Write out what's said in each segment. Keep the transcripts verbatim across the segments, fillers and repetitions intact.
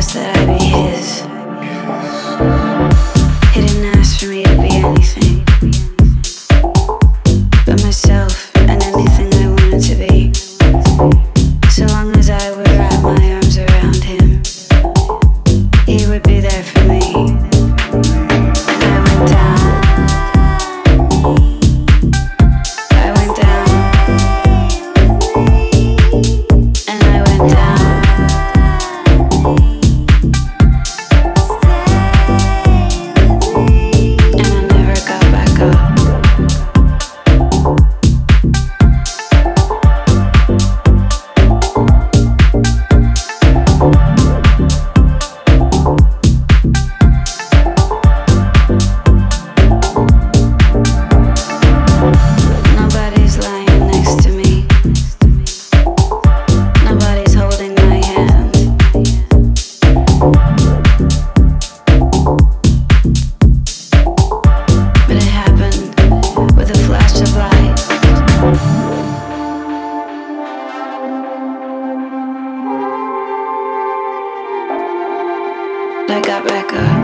that I be his. He didn't ask for me to be anything but myself and anything I wanted to be. So long as I would wrap my arms around him, he would be there for me. And I went down. I went down. And I went down. And I never got back up. Nobody's lying next to me. Nobody's holding my hand. But it happened with a flash of light. I got back up.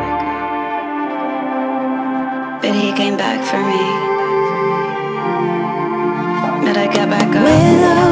But he came back for me. But I got back up.